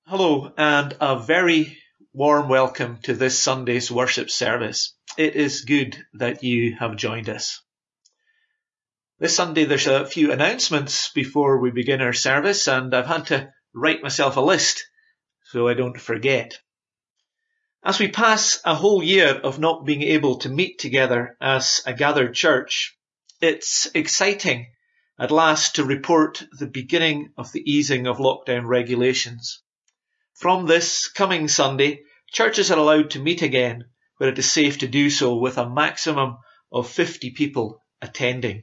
Hello, and a very warm welcome to this Sunday's worship service. It is good that you have joined us. This Sunday there's a few announcements before we begin our service, and I've had to write myself a list so I don't forget. As we pass a whole year of not being able to meet together as a gathered church, it's exciting at last to report the beginning of the easing of lockdown regulations. From this coming Sunday, churches are allowed to meet again where it is safe to do so, with a maximum of 50 people attending.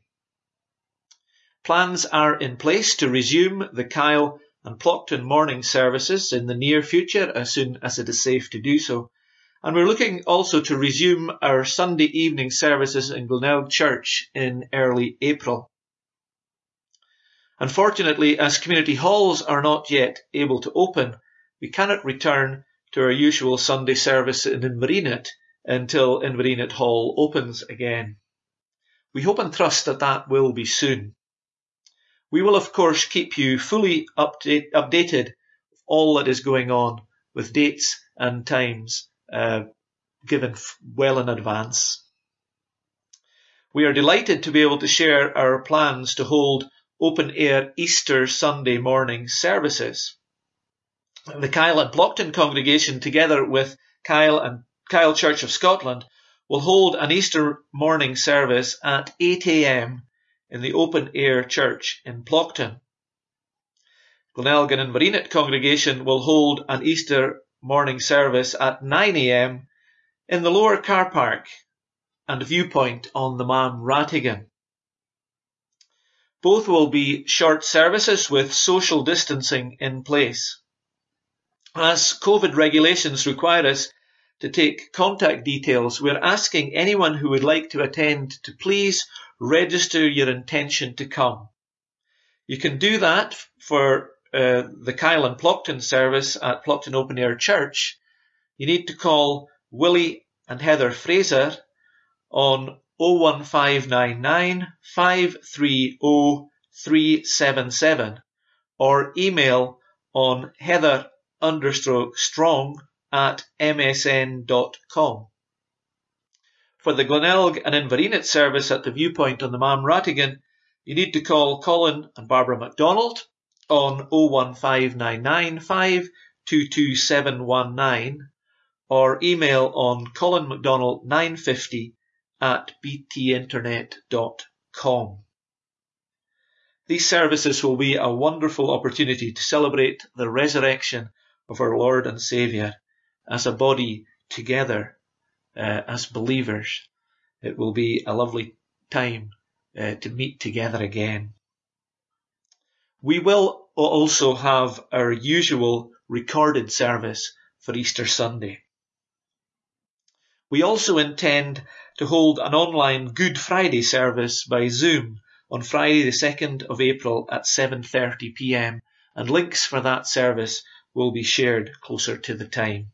Plans are in place to resume the Kyle and Ploughton morning services in the near future as soon as it is safe to do so. And we're looking also to resume our Sunday evening services in Glenelg Church in early April. Unfortunately, as community halls are not yet able to open, we cannot return to our usual Sunday service in Inverenate until Inverenate Hall opens again. We hope and trust that that will be soon. We will of course keep you fully updated with all that is going on, with dates and times given well in advance. We are delighted to be able to share our plans to hold open-air Easter Sunday morning services. The Kyle and Ploughton congregation, together with Kyle Church of Scotland, will hold an Easter morning service at 8 a.m. in the open-air church in Ploughton. Glenelg and Inverenate congregation will hold an Easter morning service at 9 a.m. in the lower car park and viewpoint on the Mam Rattigan. Both will be short services with social distancing in place. As COVID regulations require us to take contact details, we're asking anyone who would like to attend to please register your intention to come. You can do that for the Kyle and Ploughton service at Ploughton Open Air Church. You need to call Willie and Heather Fraser on 01599 530 377 or email on heather_strong@msn.com. For the Glenelg and Inverenate service at the viewpoint on the Mam Rattigan, you need to call Colin and Barbara MacDonald on 01599 522719 or email on colinmacdonald950@btinternet.com. These services will be a wonderful opportunity to celebrate the resurrection of our Lord and Saviour as a body together, as believers. It will be a lovely time to meet together again. We will also have our usual recorded service for Easter Sunday. We also intend to hold an online Good Friday service by Zoom on Friday the 2nd of April at 7:30 p.m. and links for that service will be shared closer to the time.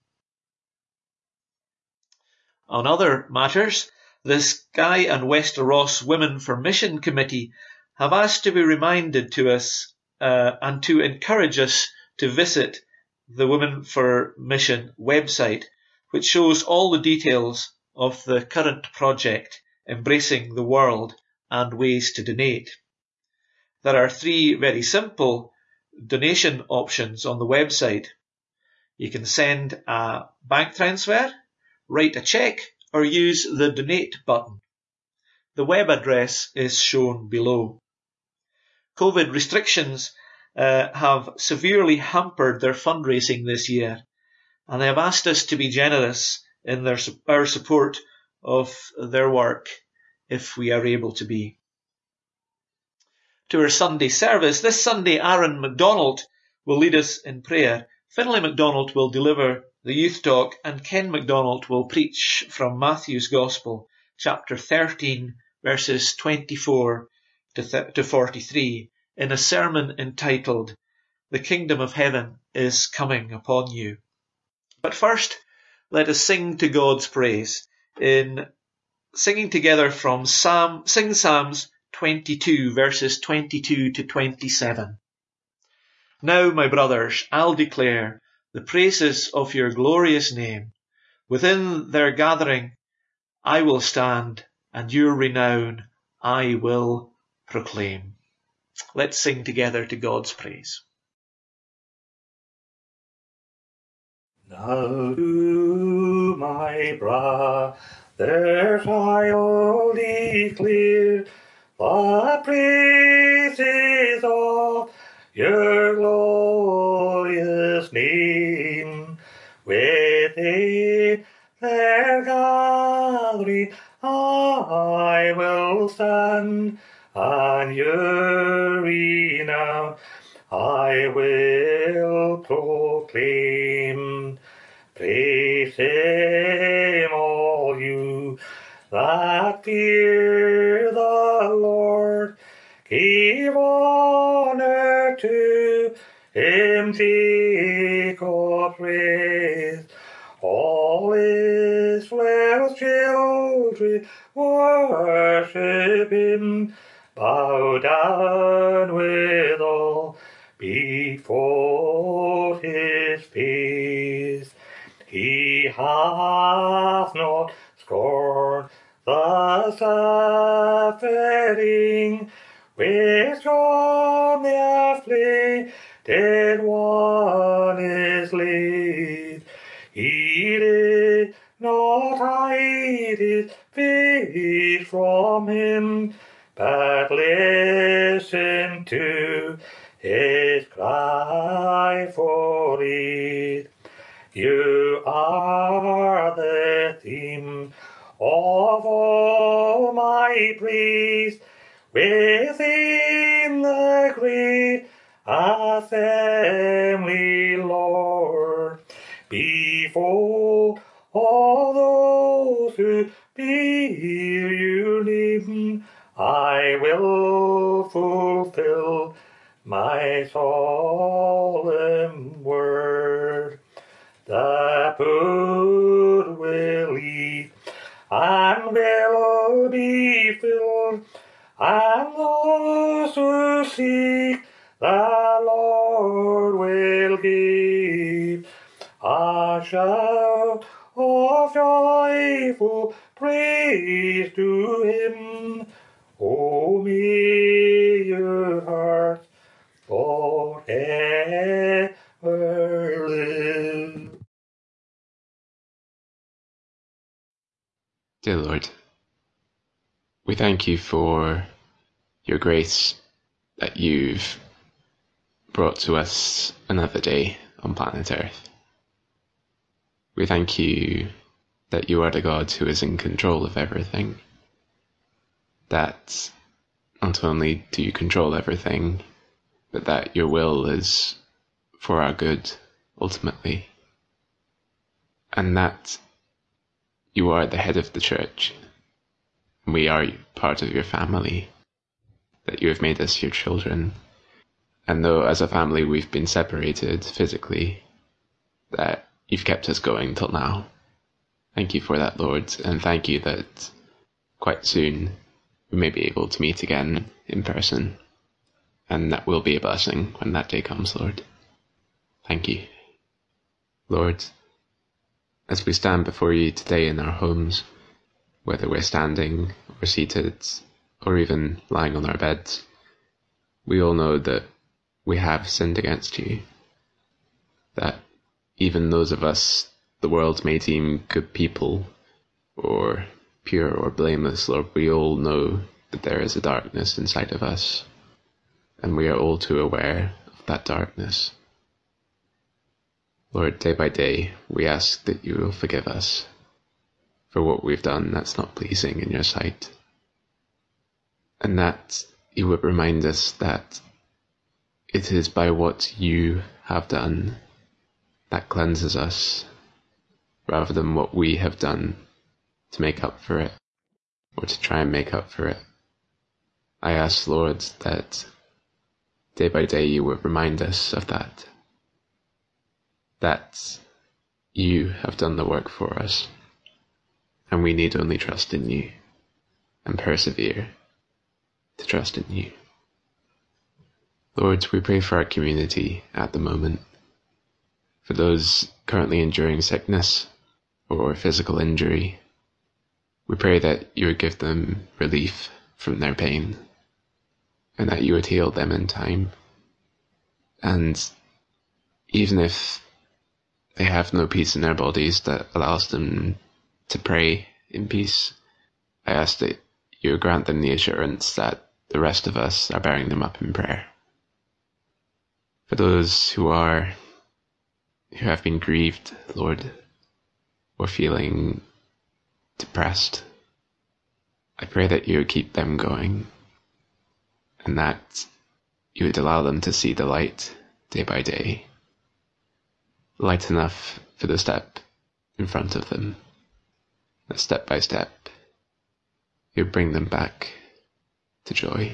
On other matters, the Skye and Wester Ross Women for Mission Committee have asked to be reminded to us and to encourage us to visit the Women for Mission website, which shows all the details of the current project Embracing the World and ways to donate. There are 3 very simple donation options on the website. You can send a bank transfer, write a cheque, or use the donate button. The web address is shown below. COVID restrictions have severely hampered their fundraising this year, and they have asked us to be generous in our support of their work if we are able to be. To our Sunday service, this Sunday Aaron MacDonald will lead us in prayer. Finlay MacDonald will deliver the youth talk, and Ken MacDonald will preach from Matthew's Gospel, chapter 13, verses 24 to 43, in a sermon entitled, "The Kingdom of Heaven is Coming Upon You." But first, let us sing to God's praise in singing together from Psalms 22, verses 22 to 27. Now, my brothers, I'll declare the praises of your glorious name. Within their gathering I will stand, and your renown I will proclaim. Let's sing together to God's praise. Now to my brothers I'll declare the praises of your glorious name. Within their gathering I will stand, and your renown I will proclaim. Praise him, all you that fear the Lord. Give honor to him, Jacob praise. All Israel's children worship him. Bow down with all before his face. He hath not scorned the suffering which on the afflicted one is laid. He did not hide his face from him, but listen to his cry for aid. You are the theme of all my praise within the great assembly, Lord. Before all those who bear your name, I will fulfill my solemn word. The poor will eat and will be filled, and those who seek the Lord will give a shout of joyful praise to him. O may your heart forever live. Dear Lord, we thank you for your grace that you've brought to us another day on planet Earth. We thank you that you are the God who is in control of everything, that not only do you control everything, but that your will is for our good, ultimately, and that you are the head of the church. We are part of your family, that you have made us your children. And though as a family we've been separated physically, that you've kept us going till now. Thank you for that, Lord, and thank you that quite soon we may be able to meet again in person, and that will be a blessing when that day comes, Lord. Thank you. Lord, as we stand before you today in our homes, whether we're standing or seated or even lying on our beds, we all know that we have sinned against you, that even those of us the world may deem good people or pure or blameless, Lord, we all know that there is a darkness inside of us, and we are all too aware of that darkness. Lord, day by day, we ask that you will forgive us for what we've done that's not pleasing in your sight, and that you would remind us that it is by what you have done that cleanses us, rather than what we have done to make up for it, or to try and make up for it. I ask, Lord, that day by day you would remind us of that you have done the work for us, and we need only trust in you and persevere to trust in you. Lord, we pray for our community at the moment. For those currently enduring sickness or physical injury, we pray that you would give them relief from their pain, and that you would heal them in time. And even if they have no peace in their bodies that allows them to pray in peace, I ask that you would grant them the assurance that the rest of us are bearing them up in prayer. For those who have been grieved, Lord, or feeling depressed, I pray that you would keep them going, and that you would allow them to see the light day by day, light enough for the step in front of them, that step by step you would bring them back to joy.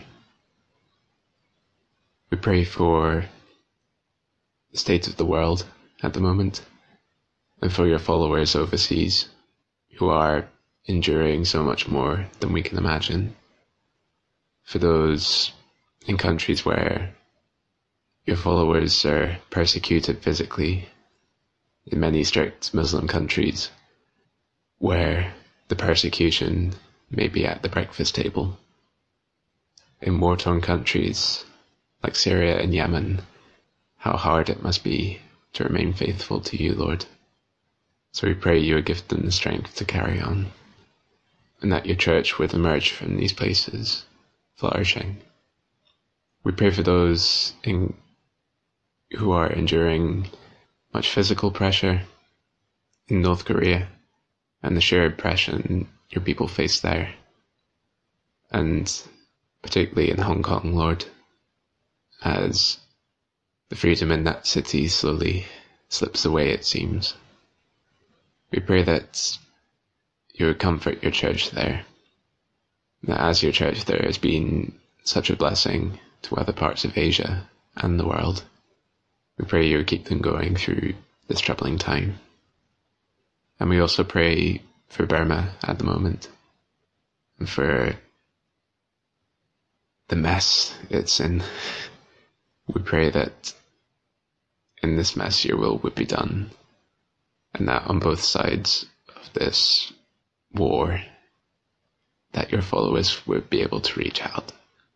We pray for the state of the world at the moment, and for your followers overseas who are enduring so much more than we can imagine. For those in countries where your followers are persecuted physically, in many strict Muslim countries where the persecution may be at the breakfast table, in war-torn countries like Syria and Yemen, how hard it must be to remain faithful to you, Lord. So we pray you would give them the strength to carry on, and that your church would emerge from these places flourishing. We pray for those who are enduring much physical pressure in North Korea and the sheer oppression your people face there, and particularly in Hong Kong, Lord, as the freedom in that city slowly slips away, it seems. We pray that you would comfort your church there, that as your church there has been such a blessing to other parts of Asia and the world, we pray you would keep them going through this troubling time. And we also pray for Burma at the moment, and for the mess it's in. We pray that in this mess your will would be done, and that on both sides of this war, that your followers would be able to reach out.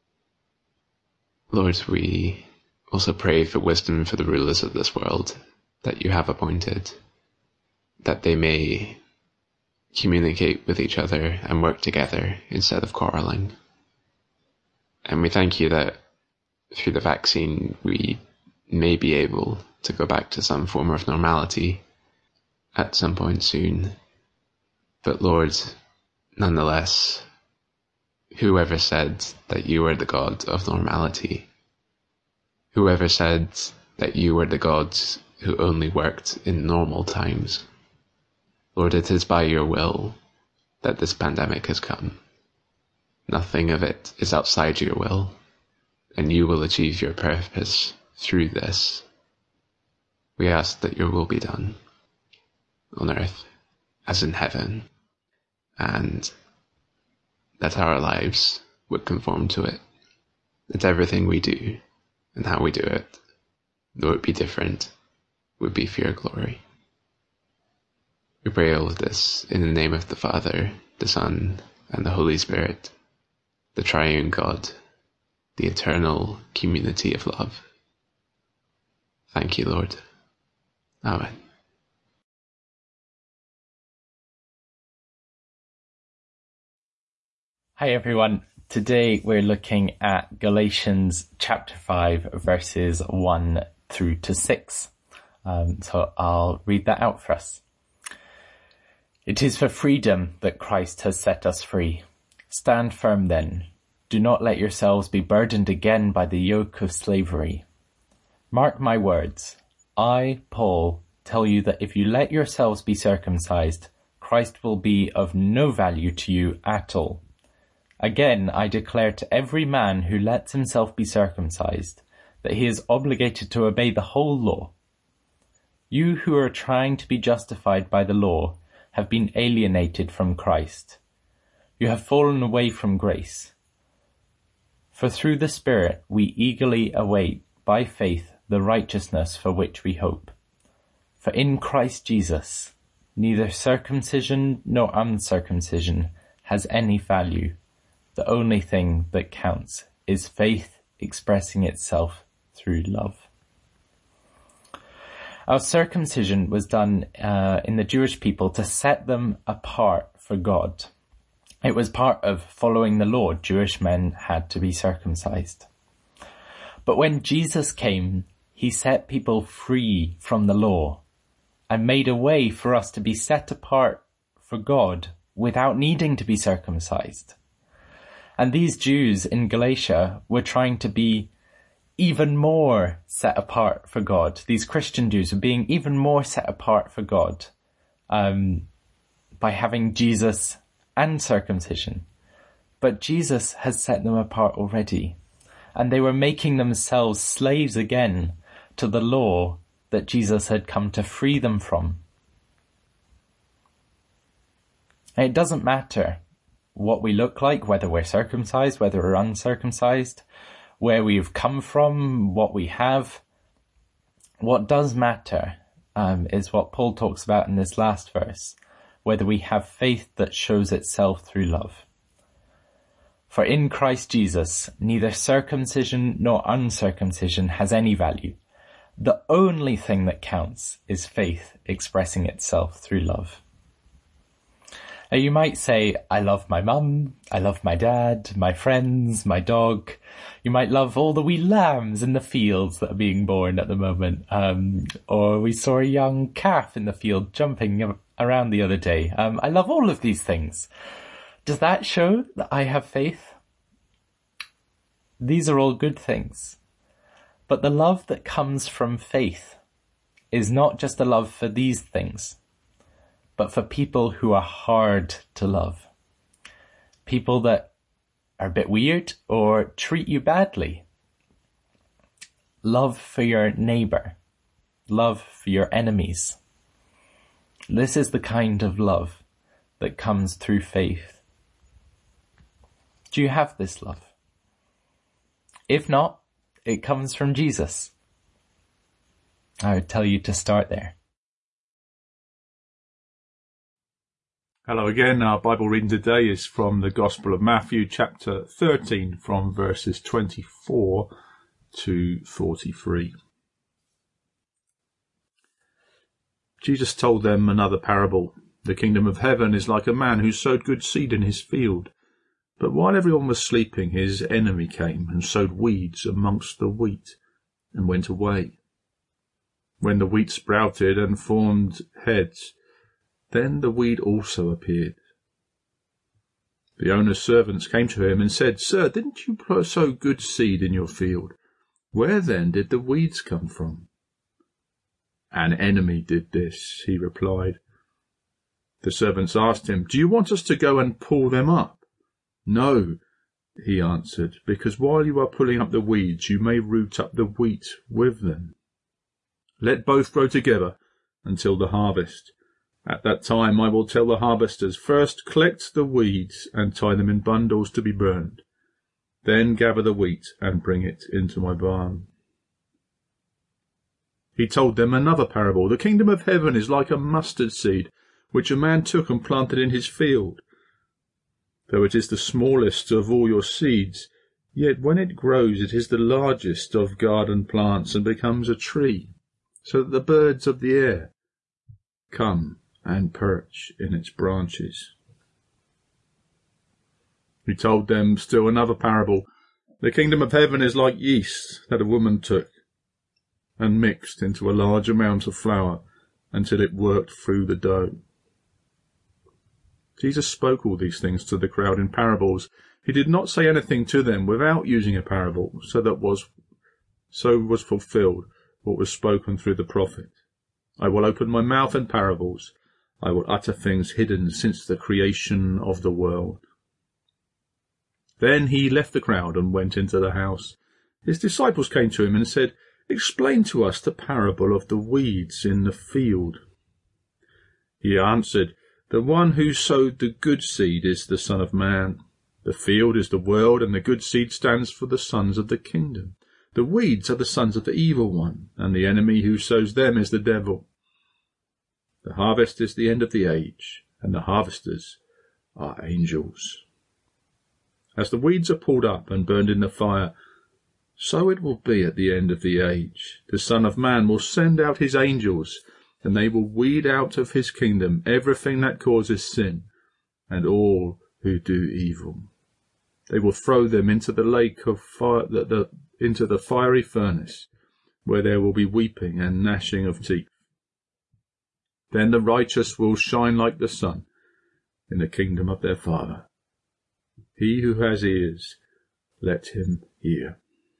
Lord, we also pray for wisdom for the rulers of this world that you have appointed, that they may communicate with each other and work together instead of quarrelling. And we thank you that through the vaccine we may be able to go back to some form of normality at some point soon. But Lord, nonetheless, whoever said that you are the God of normality, whoever said that you were the God who only worked in normal times, Lord, it is by your will that this pandemic has come. Nothing of it is outside your will, and you will achieve your purpose through this. We ask that your will be done on earth as in heaven, and that our lives would conform to it, that everything we do and how we do it, though it be different, would be for your glory. We pray all of this in the name of the Father, the Son, and the Holy Spirit, the triune God, the eternal community of love. Thank you, Lord. Amen. Hi everyone. Today we're looking at Galatians chapter 5 verses 1 through to 6. So I'll read that out for us. It is for freedom that Christ has set us free. Stand firm then. Do not let yourselves be burdened again by the yoke of slavery. Mark my words. I, Paul, tell you that if you let yourselves be circumcised, Christ will be of no value to you at all. Again, I declare to every man who lets himself be circumcised that he is obligated to obey the whole law. You who are trying to be justified by the law have been alienated from Christ. You have fallen away from grace. For through the Spirit we eagerly await, by faith, the righteousness for which we hope. For in Christ Jesus, neither circumcision nor uncircumcision has any value. The only thing that counts is faith expressing itself through love. Our circumcision was done in the Jewish people to set them apart for God. It was part of following the law. Jewish men had to be circumcised. But when Jesus came, he set people free from the law and made a way for us to be set apart for God without needing to be circumcised. And these Jews in Galatia were trying to be even more set apart for God. These Christian Jews were being even more set apart for God by having Jesus and circumcision. But Jesus has set them apart already, and they were making themselves slaves again to the law that Jesus had come to free them from. And it doesn't matter what we look like, whether we're circumcised, whether we're uncircumcised, where we've come from, what we have. What does matter is what Paul talks about in this last verse, whether we have faith that shows itself through love. For in Christ Jesus, neither circumcision nor uncircumcision has any value. The only thing that counts is faith expressing itself through love. Now you might say, I love my mum, I love my dad, my friends, my dog. You might love all the wee lambs in the fields that are being born at the moment. Or we saw a young calf in the field jumping around the other day. I love all of these things. Does that show that I have faith? These are all good things. But the love that comes from faith is not just a love for these things, but for people who are hard to love. People that are a bit weird or treat you badly. Love for your neighbour. Love for your enemies. This is the kind of love that comes through faith. Do you have this love? If not, it comes from Jesus. I would tell you to start there. Hello again. Our Bible reading today is from the Gospel of Matthew, chapter 13, from verses 24 to 43. Jesus told them another parable. The kingdom of heaven is like a man who sowed good seed in his field. But while everyone was sleeping, his enemy came and sowed weeds amongst the wheat and went away. When the wheat sprouted and formed heads, then the weed also appeared. The owner's servants came to him and said, Sir, didn't you sow good seed in your field? Where then did the weeds come from? An enemy did this, he replied. The servants asked him, Do you want us to go and pull them up? No, he answered, because while you are pulling up the weeds, you may root up the wheat with them. Let both grow together until the harvest. At that time I will tell the harvesters, First collect the weeds and tie them in bundles to be burned. Then gather the wheat and bring it into my barn. He told them another parable. The kingdom of heaven is like a mustard seed, which a man took and planted in his field. Though it is the smallest of all your seeds, yet when it grows it is the largest of garden plants and becomes a tree, so that the birds of the air come and perch in its branches. He told them still another parable. The kingdom of heaven is like yeast that a woman took and mixed into a large amount of flour until it worked through the dough. Jesus spoke all these things to the crowd in parables. He did not say anything to them without using a parable, so was fulfilled what was spoken through the prophet. I will open my mouth in parables. I will utter things hidden since the creation of the world. Then he left the crowd and went into the house. His disciples came to him and said, Explain to us the parable of the weeds in the field. He answered, The one who sowed the good seed is the Son of Man. The field is the world, and the good seed stands for the sons of the kingdom. The weeds are the sons of the evil one, and the enemy who sows them is the devil. The harvest is the end of the age, and the harvesters are angels. As the weeds are pulled up and burned in the fire, so it will be at the end of the age. The Son of Man will send out his angels, and they will weed out of his kingdom everything that causes sin, and all who do evil. They will throw them into the lake of fire, into the fiery furnace, where there will be weeping and gnashing of teeth. Then the righteous will shine like the sun in the kingdom of their Father. He who has ears, let him hear.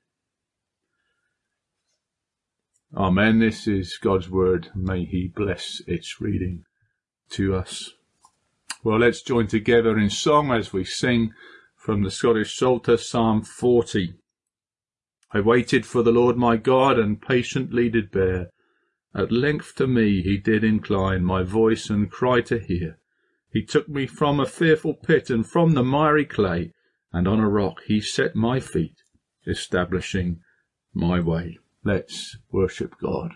Amen. This is God's word. May he bless its reading to us. Well, let's join together in song as we sing from the Scottish Psalter, Psalm 40. I waited for the Lord my God, and patiently did bear. At length to me he did incline my voice and cry to hear. He took me from a fearful pit, and from the miry clay, and on a rock he set my feet, establishing my way. Let's worship God.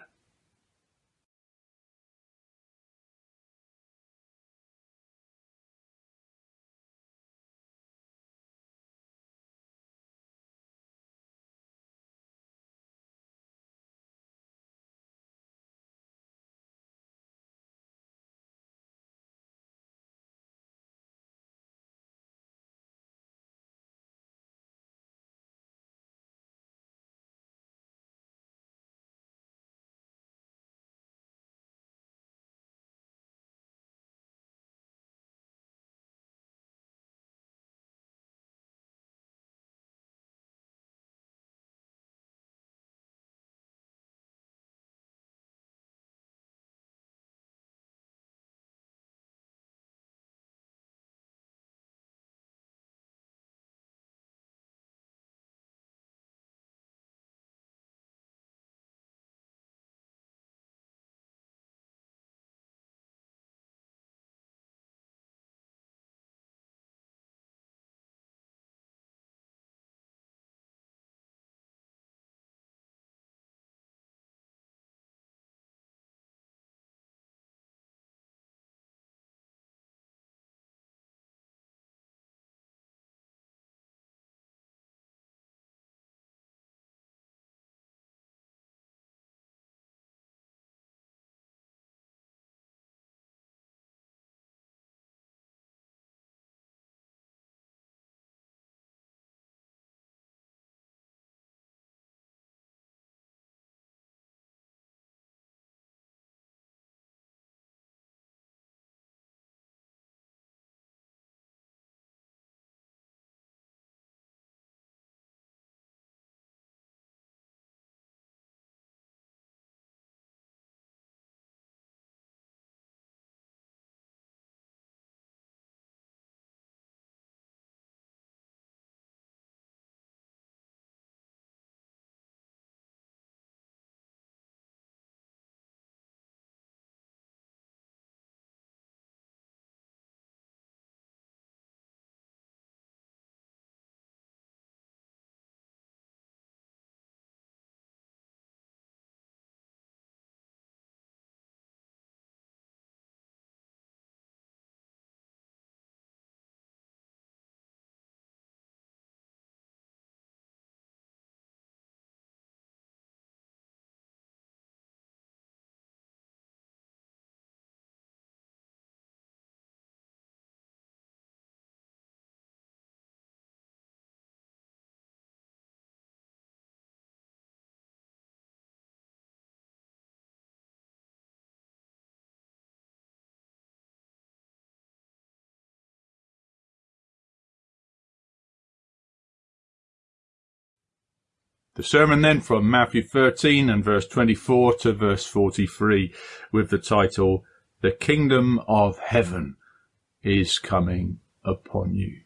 The sermon then from Matthew 13 and verse 24 to verse 43 with the title, The Kingdom of Heaven is Coming Upon You.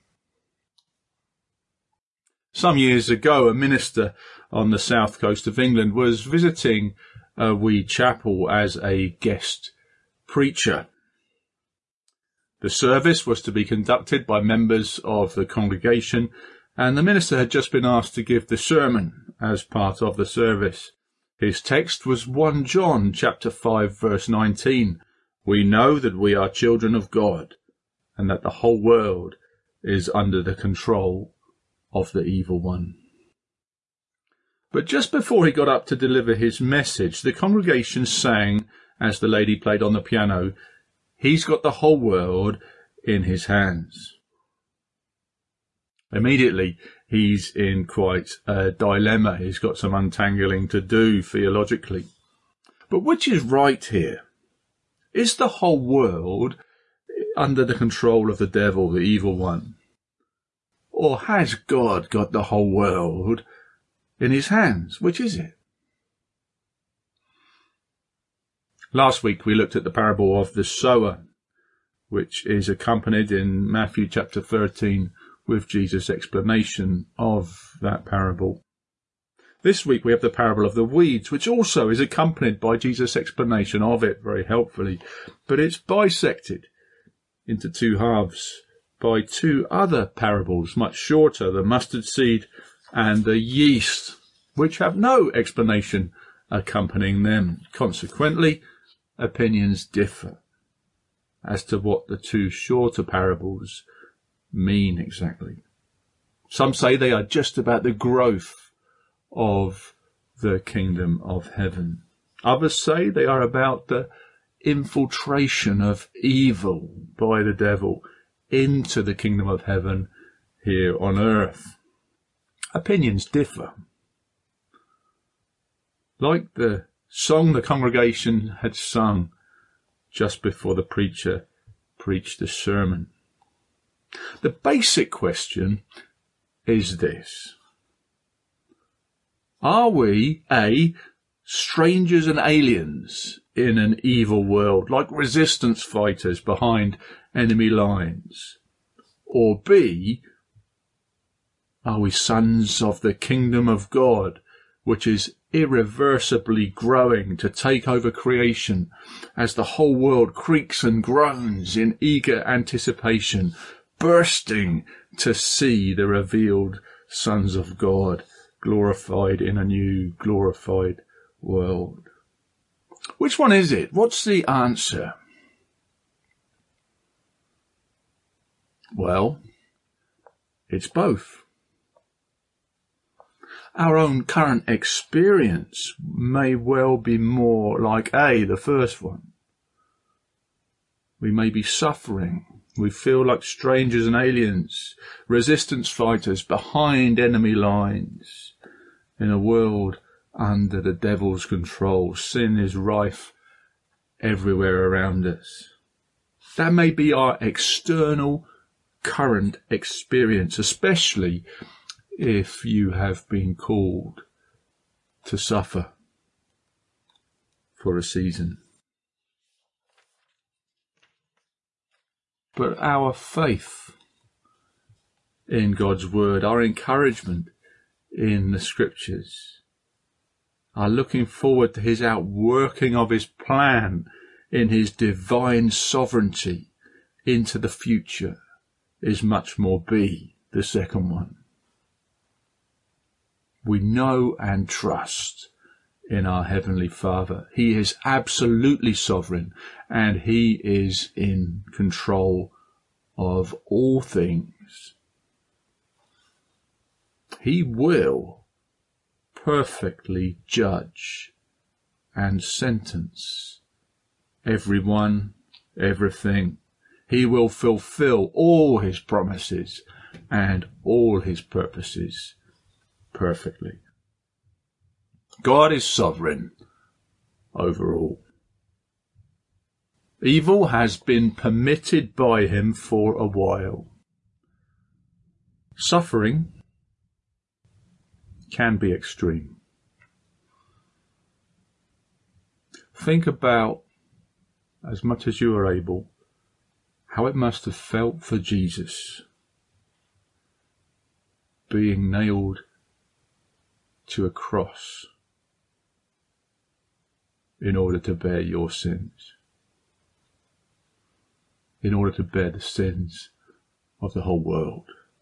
Some years ago, a minister on the south coast of England was visiting a wee chapel as a guest preacher. The service was to be conducted by members of the congregation, and the minister had just been asked to give the sermon as part of the service. His text was 1 John chapter 5 verse 19, We know that we are children of God, and that the whole world is under the control of the evil one. But just before he got up to deliver his message, the congregation sang, as the lady played on the piano, "He's got the whole world in his hands." Immediately, he's in quite a dilemma. He's got some untangling to do theologically. But which is right here? Is the whole world under the control of the devil, the evil one? Or has God got the whole world in his hands? Which is it? Last week we looked at the parable of the sower, which is accompanied in Matthew chapter 13 with Jesus' explanation of that parable. This week we have the parable of the weeds, which also is accompanied by Jesus' explanation of it very helpfully, but it's bisected into two halves by two other parables, much shorter, the mustard seed and the yeast, which have no explanation accompanying them. Consequently, opinions differ as to what the two shorter parables mean exactly. Some say they are just about the growth of the kingdom of heaven. Others say they are about the infiltration of evil by the devil into the kingdom of heaven here on earth. Opinions differ. Like the song the congregation had sung just before the preacher preached the sermon. The basic question is this: are we, A, strangers and aliens in an evil world, like resistance fighters behind enemy lines? Or B, are we sons of the kingdom of God, which is irreversibly growing to take over creation as the whole world creaks and groans in eager anticipation, bursting to see the revealed sons of God glorified in a new glorified world? Which one is it? What's the answer? Well, it's both. Our own current experience may well be more like A, the first one. We may be suffering. We feel like strangers and aliens, resistance fighters behind enemy lines in a world under the devil's control. Sin is rife everywhere around us. That may be our external current experience, especially if you have been called to suffer for a season. But our faith in God's word, our encouragement in the scriptures, our looking forward to his outworking of his plan in his divine sovereignty into the future, is much more B, the second one. We know and trust in our Heavenly Father. He is absolutely sovereign, and he is in control of all things. He will perfectly judge and sentence everyone, everything. He will fulfill all his promises and all his purposes perfectly. God is sovereign over all. Evil has been permitted by him for a while. Suffering can be extreme. Think about, as much as you are able, how it must have felt for Jesus being nailed to a cross in order to bear your sins, in order to bear the sins of the whole world.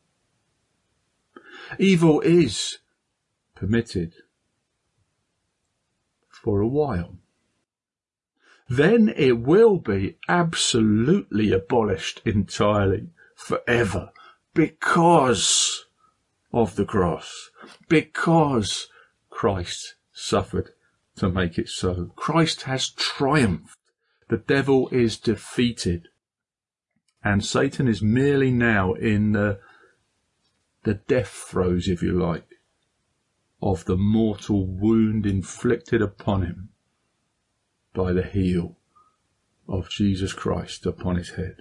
Evil is permitted for a while. then it will be absolutely abolished entirely, forever, because of the cross, because Christ suffered to make it so. Christ has triumphed. The devil is defeated. And Satan is merely now in the death throes, if you like, of the mortal wound inflicted upon him by the heel of Jesus Christ upon his head.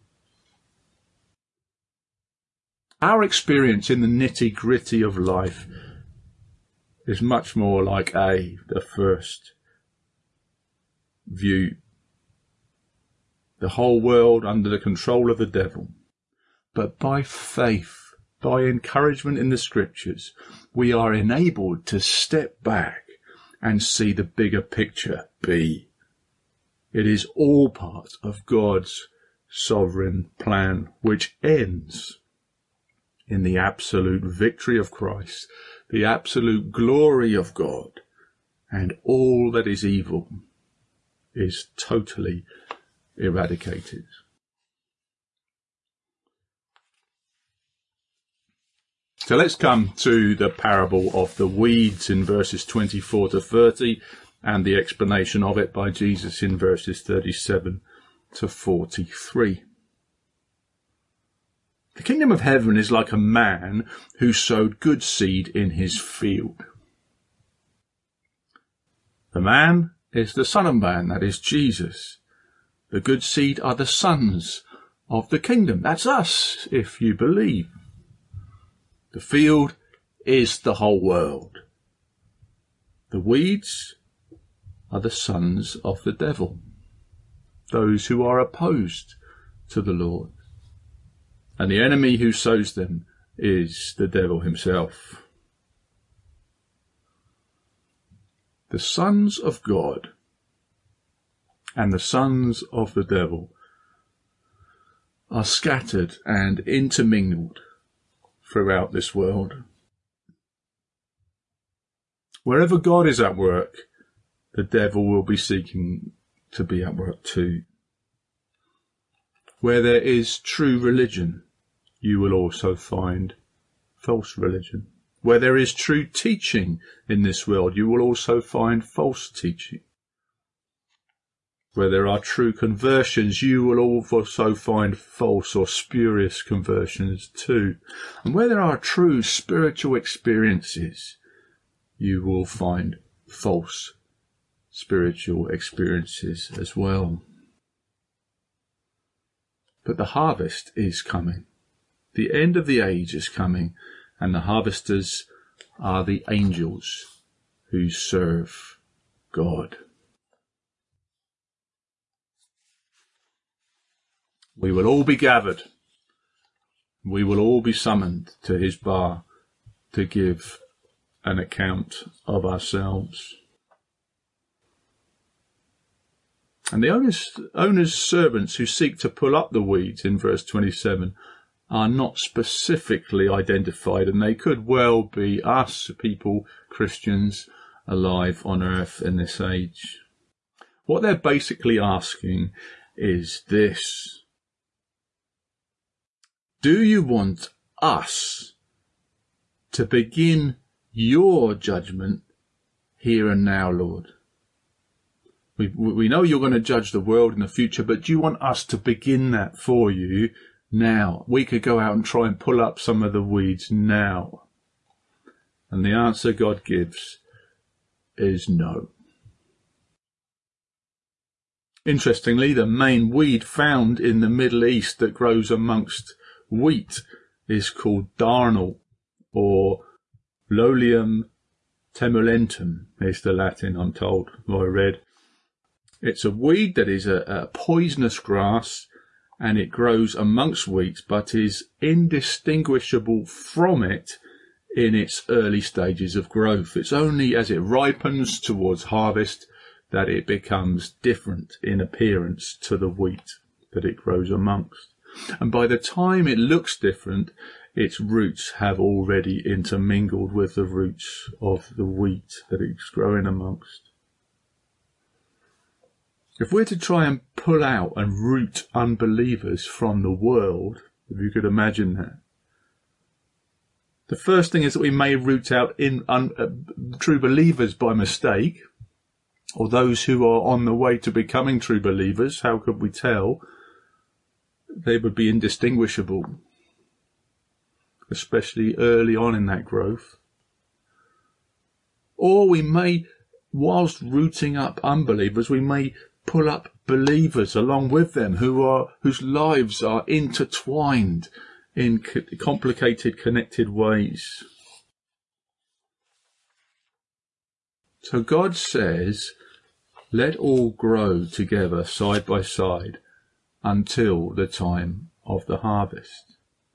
Our experience in the nitty-gritty of life is much more like the first view. The whole world under the control of the devil. But by faith, by encouragement in the scriptures, we are enabled to step back and see the bigger picture be. It is all part of God's sovereign plan, which ends in the absolute victory of Christ, the absolute glory of God, and all that is evil is totally eradicated. So let's come to the parable of the weeds in verses 24 to 30 and the explanation of it by Jesus in verses 37 to 43. The kingdom of heaven is like a man who sowed good seed in his field. The man is the Son of Man, that is Jesus. The good seed are the sons of the kingdom. That's us, if you believe. The field is the whole world. The weeds are the sons of the devil, those who are opposed to the Lord. And the enemy who sows them is the devil himself. The sons of God and the sons of the devil are scattered and intermingled throughout this world. Wherever God is at work, the devil will be seeking to be at work too. Where there is true religion, you will also find false religion. Where there is true teaching in this world, you will also find false teaching. Where there are true conversions, you will also find false or spurious conversions too. And where there are true spiritual experiences, you will find false spiritual experiences as well. But the harvest is coming. The end of the age is coming, and the harvesters are the angels who serve God. We will all be gathered. We will all be summoned to his bar to give an account of ourselves. And the owner's servants who seek to pull up the weeds in verse 27 are not specifically identified, and they could well be us, people, Christians, alive on earth in this age. What they're basically asking is this: do you want us to begin your judgment here and now, Lord? We know you're going to judge the world in the future, but do you want us to begin that for you now? We could go out and try and pull up some of the weeds now. And the answer God gives is no. Interestingly, the main weed found in the Middle East that grows amongst wheat is called darnel, or Lolium temulentum is the Latin, I'm told, I read. It's a weed that is a poisonous grass, and it grows amongst wheat, but is indistinguishable from it in its early stages of growth. It's only as it ripens towards harvest that it becomes different in appearance to the wheat that it grows amongst. And by the time it looks different, its roots have already intermingled with the roots of the wheat that it's growing amongst. If we're to try and pull out and root unbelievers from the world, if you could imagine that, the first thing is that we may root out true believers by mistake, or those who are on the way to becoming true believers. How could we tell? They would be indistinguishable, especially early on in that growth. Or we may, whilst rooting up unbelievers, we may pull up believers along with them whose lives are intertwined in complicated, connected ways. So God says, let all grow together side by side until the time of the harvest.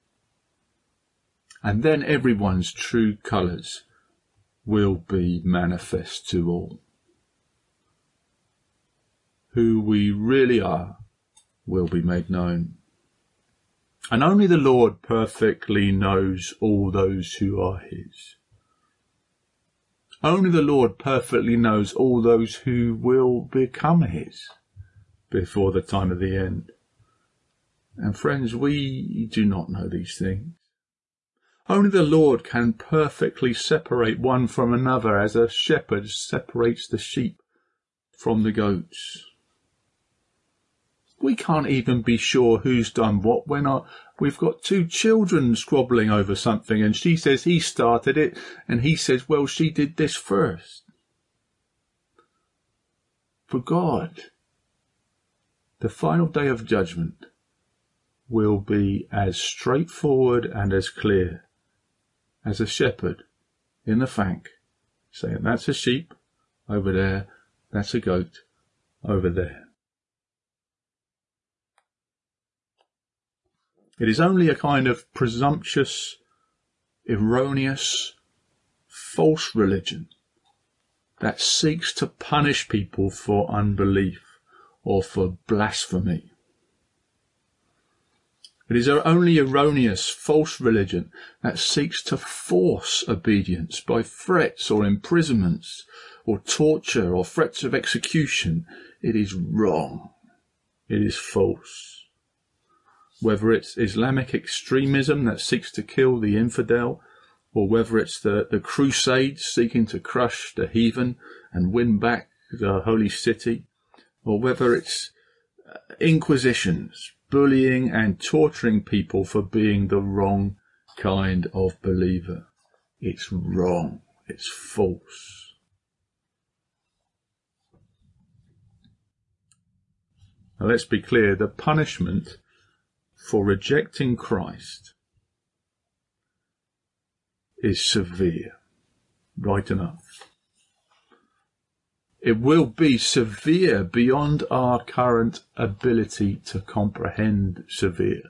And then everyone's true colours will be manifest to all. Who we really are will be made known. And only the Lord perfectly knows all those who are his. Only the Lord perfectly knows all those who will become his before the time of the end. And friends, we do not know these things. Only the Lord can perfectly separate one from another, as a shepherd separates the sheep from the goats. We can't even be sure who's done what when we've got two children squabbling over something, and she says he started it, and he says, well, she did this first. For God, the final day of judgment will be as straightforward and as clear as a shepherd in the fank saying, that's a sheep over there, that's a goat over there. It is only a kind of presumptuous, erroneous, false religion that seeks to punish people for unbelief or for blasphemy. It is only erroneous, false religion that seeks to force obedience by threats or imprisonments or torture or threats of execution. It is wrong. It is false. Whether it's Islamic extremism that seeks to kill the infidel, or whether it's the crusades seeking to crush the heathen and win back the holy city, or whether it's inquisitions, bullying and torturing people for being the wrong kind of believer. It's wrong. It's false. Now let's be clear, the punishment for rejecting Christ is severe, right enough. It will be severe beyond our current ability to comprehend severe.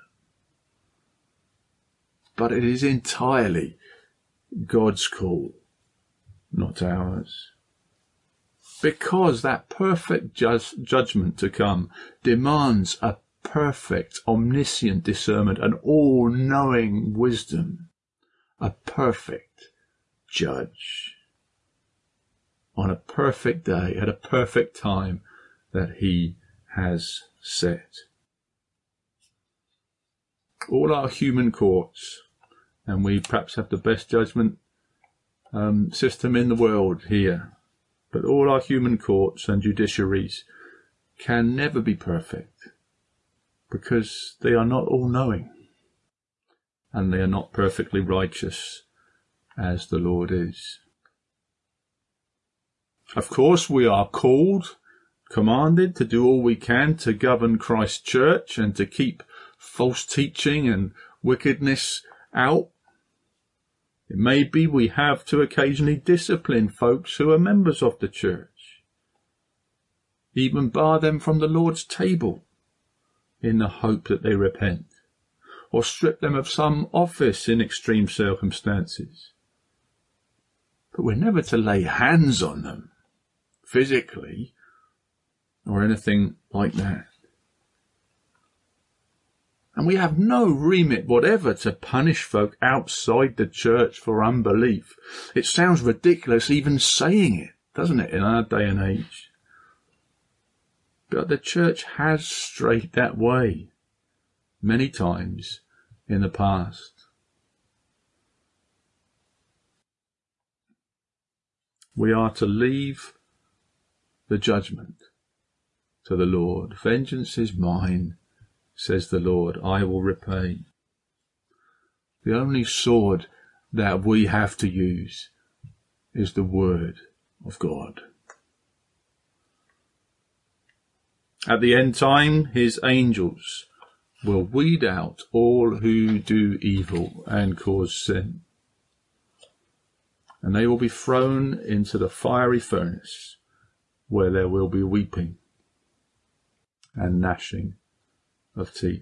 But it is entirely God's call, not ours. Because that perfect judgment to come demands a perfect, omniscient discernment and all-knowing wisdom, a perfect judge on a perfect day, at a perfect time that he has set. All our human courts, and we perhaps have the best judgment system in the world here, but all our human courts and judiciaries can never be perfect because they are not all-knowing and they are not perfectly righteous as the Lord is. Of course, we are called, commanded to do all we can to govern Christ's church and to keep false teaching and wickedness out. It may be we have to occasionally discipline folks who are members of the church, even bar them from the Lord's table in the hope that they repent, or strip them of some office in extreme circumstances. But we're never to lay hands on them, physically, or anything like that. And we have no remit whatever to punish folk outside the church for unbelief. It sounds ridiculous even saying it, doesn't it, in our day and age? But the church has strayed that way many times in the past. We are to leave the judgment to the Lord. Vengeance is mine, says the Lord, I will repay. The only sword that we have to use is the word of God. At the end time, his angels will weed out all who do evil and cause sin, and they will be thrown into the fiery furnace, where there will be weeping and gnashing of teeth.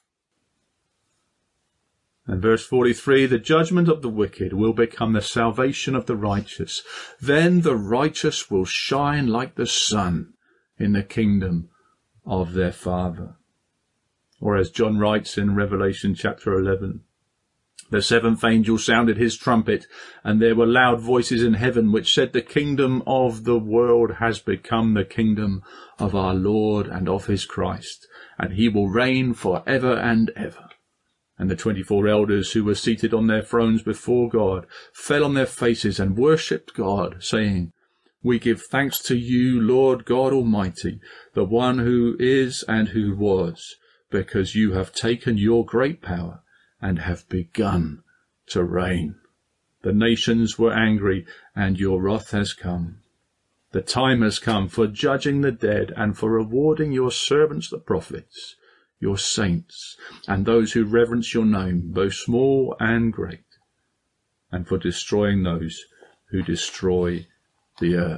And verse 43, the judgment of the wicked will become the salvation of the righteous. Then the righteous will shine like the sun in the kingdom of their Father. Or as John writes in Revelation chapter 11, the seventh angel sounded his trumpet, and there were loud voices in heaven which said, the kingdom of the world has become the kingdom of our Lord and of his Christ, and he will reign for ever and ever. And the 24 elders who were seated on their thrones before God fell on their faces and worshipped God, saying, we give thanks to you, Lord God Almighty, the one who is and who was, because you have taken your great power and have begun to reign. The nations were angry, and your wrath has come. The time has come for judging the dead and for rewarding your servants the prophets, your saints, and those who reverence your name, both small and great, and for destroying those who destroy the earth.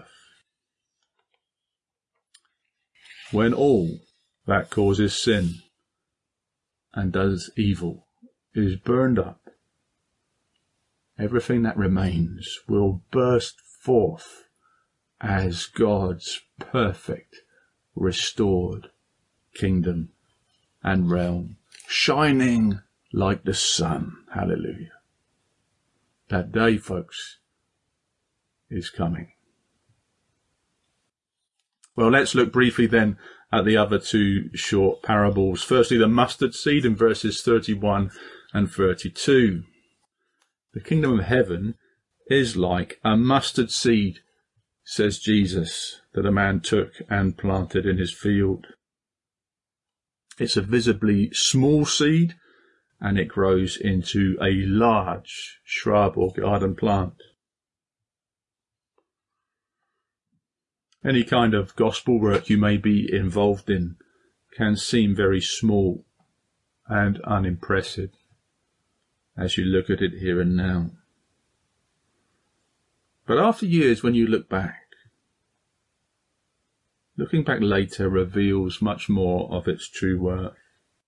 When all that causes sin and does evil is burned up, everything that remains will burst forth as God's perfect, restored kingdom and realm, shining like the sun. Hallelujah. That day, folks, is coming. Well, let's look briefly then at the other two short parables. Firstly, the mustard seed in verses 31 and 32. The kingdom of heaven is like a mustard seed, says Jesus, that a man took and planted in his field. It's a visibly small seed, and it grows into a large shrub or garden plant. Any kind of gospel work you may be involved in can seem very small and unimpressive as you look at it here and now. But after years, when you look back, looking back later reveals much more of its true worth.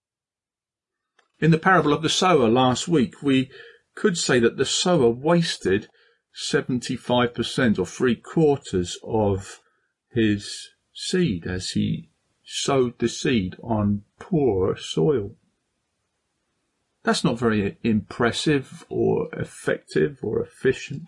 In the parable of the sower last week, we could say that the sower wasted 75% or 3/4 of his seed as he sowed the seed on poor soil. That's not very impressive or effective or efficient.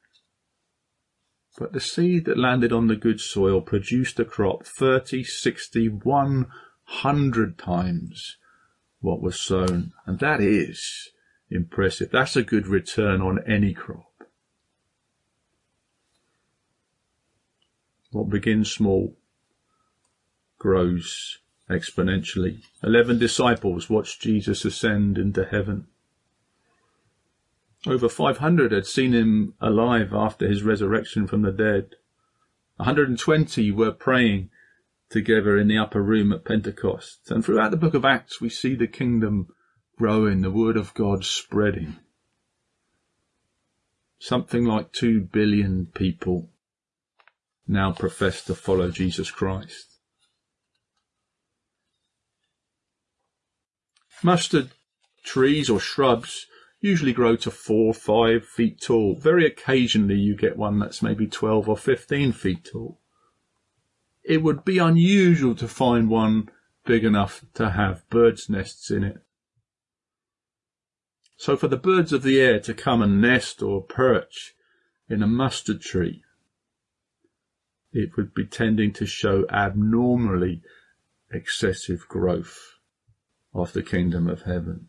But the seed that landed on the good soil produced a crop 30, 60, 100 times what was sown. And that is impressive. That's a good return on any crop. What begins small grows exponentially. 11 disciples watched Jesus ascend into heaven. Over 500 had seen him alive after his resurrection from the dead. 120 were praying together in the upper room at Pentecost. And throughout the book of Acts, we see the kingdom growing, the word of God spreading. Something like 2 billion people now profess to follow Jesus Christ. Mustard trees or shrubs usually grow to 4 or 5 feet tall. Very occasionally you get one that's maybe 12 or 15 feet tall. It would be unusual to find one big enough to have birds' nests in it. So for the birds of the air to come and nest or perch in a mustard tree, it would be tending to show abnormally excessive growth of the kingdom of heaven.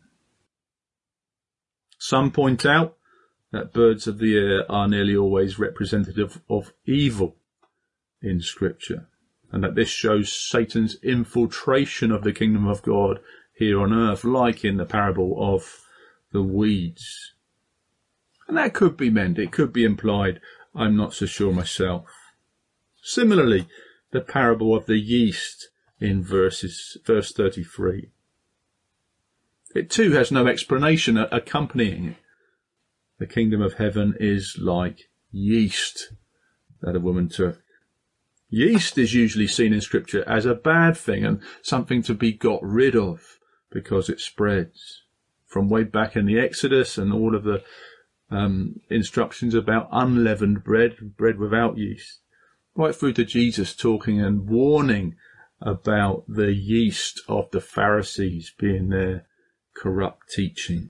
Some point out that birds of the air are nearly always representative of evil in Scripture, and that this shows Satan's infiltration of the kingdom of God here on earth, like in the parable of the weeds. And that could be meant, it could be implied, I'm not so sure myself. Similarly, the parable of the yeast in verse 33. It too has no explanation accompanying it. The kingdom of heaven is like yeast that a woman took. Yeast is usually seen in Scripture as a bad thing and something to be got rid of because it spreads. From way back in the Exodus and all of the instructions about unleavened bread, bread without yeast, right through to Jesus talking and warning about the yeast of the Pharisees being their corrupt teaching.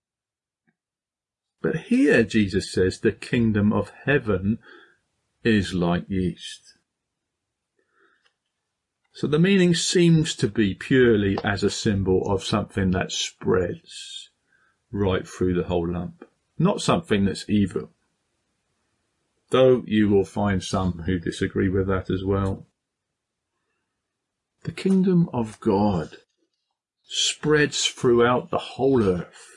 But here Jesus says the kingdom of heaven is like yeast. So the meaning seems to be purely as a symbol of something that spreads right through the whole lump, not something that's evil. Though you will find some who disagree with that as well. The kingdom of God spreads throughout the whole earth,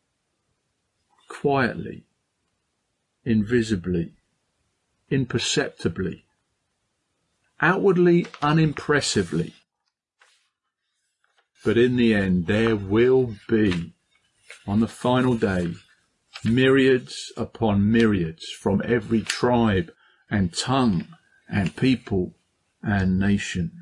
quietly, invisibly, imperceptibly, outwardly unimpressively. But in the end, there will be, on the final day, myriads upon myriads from every tribe and tongue and people and nation.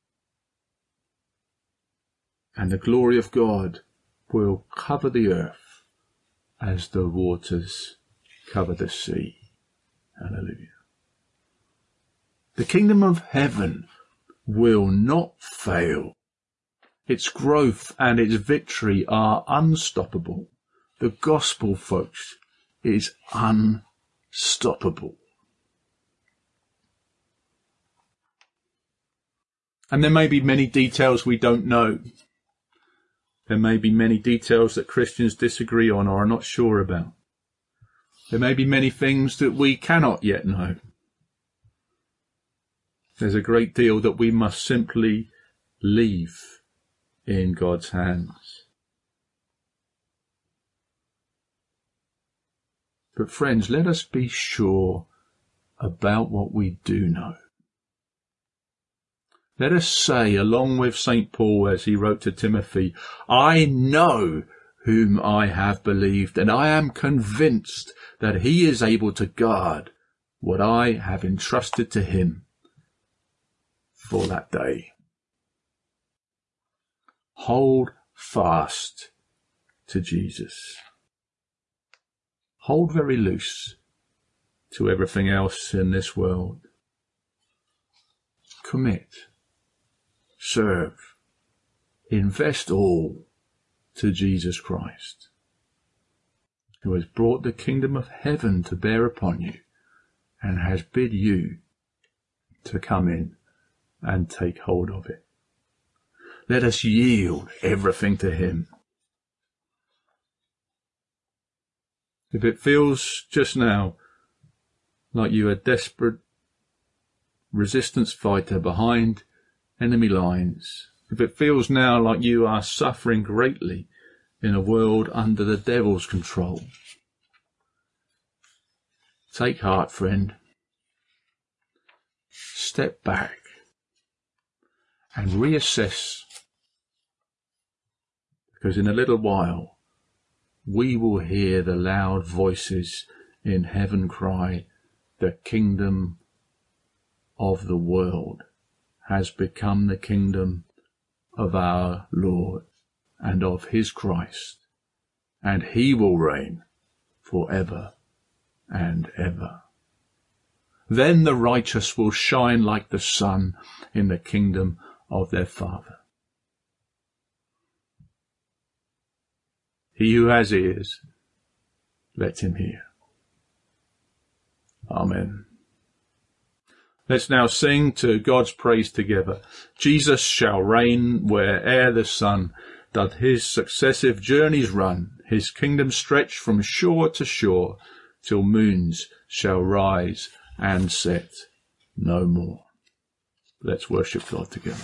And the glory of God will cover the earth as the waters cover the sea. Hallelujah. The kingdom of heaven will not fail. Its growth and its victory are unstoppable. The gospel, folks, is unstoppable. And there may be many details we don't know. There may be many details that Christians disagree on or are not sure about. There may be many things that we cannot yet know. There's a great deal that we must simply leave in God's hands. But friends, let us be sure about what we do know. Let us say, along with St. Paul as he wrote to Timothy, I know whom I have believed, and I am convinced that he is able to guard what I have entrusted to him for that day. Hold fast to Jesus. Hold very loose to everything else in this world. Commit, serve, invest all to Jesus Christ, who has brought the kingdom of heaven to bear upon you and has bid you to come in and take hold of it. Let us yield everything to him. If it feels just now like you're a desperate resistance fighter behind enemy lines, if it feels now like you are suffering greatly in a world under the devil's control, take heart, friend. Step back and reassess, because in a little while we will hear the loud voices in heaven cry, the kingdom of the world has become the kingdom of our Lord and of his Christ, and he will reign forever and ever. Then the righteous will shine like the sun in the kingdom of their Father. He who has ears, let him hear. Amen. Let's now sing to God's praise together. Jesus shall reign where'er the sun doth his successive journeys run, his kingdom stretch from shore to shore, till moons shall rise and set no more. Let's worship God together.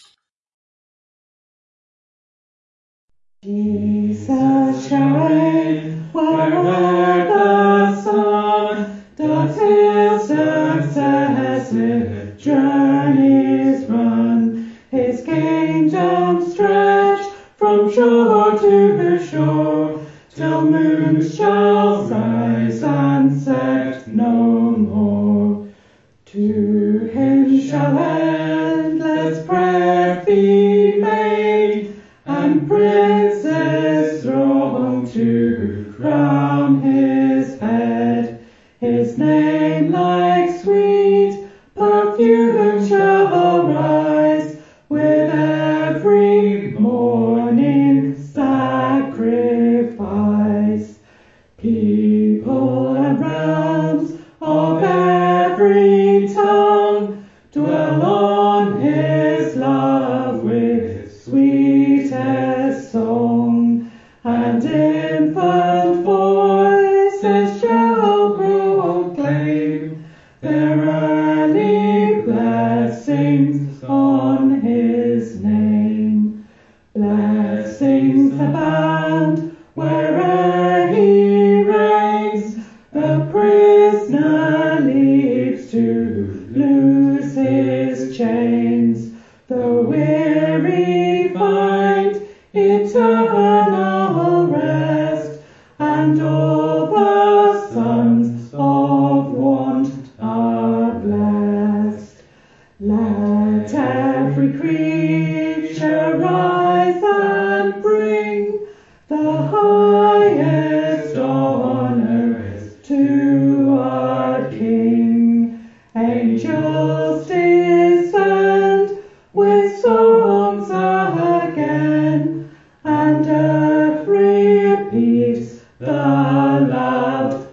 Jesus shall reign where'er the sun doth his successive journeys run, his kingdom stretch from shore to shore, till moons shall rise and set no more. To him shall endless prayer be made, and princes throng to crown his head. His name like sweet perfume shall rise with every morning sacrifice. People and realms of every tongue dwell on his love with sweetest song, and infant voices shall proclaim their early blessings on his name. Blessings abound where'er he reigns, the prisoner leaves to loose his chains. The weary find eternal rest, and all the sons of want are blessed. Let every creature rise and bring the highest honors to our King. Angels descend with songs again, and earth repeats the loud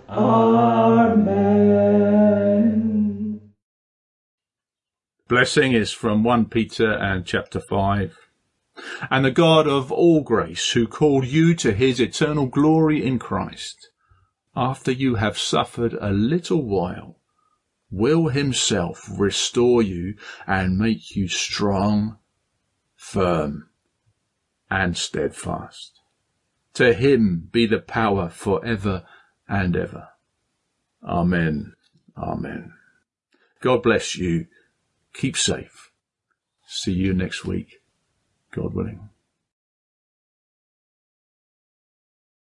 Amen. Blessing is from 1 Peter and chapter 5. And the God of all grace, who called you to his eternal glory in Christ, after you have suffered a little while, will himself restore you and make you strong, firm, and steadfast. To him be the power for ever and ever. Amen. Amen. God bless you. Keep safe. See you next week, God willing.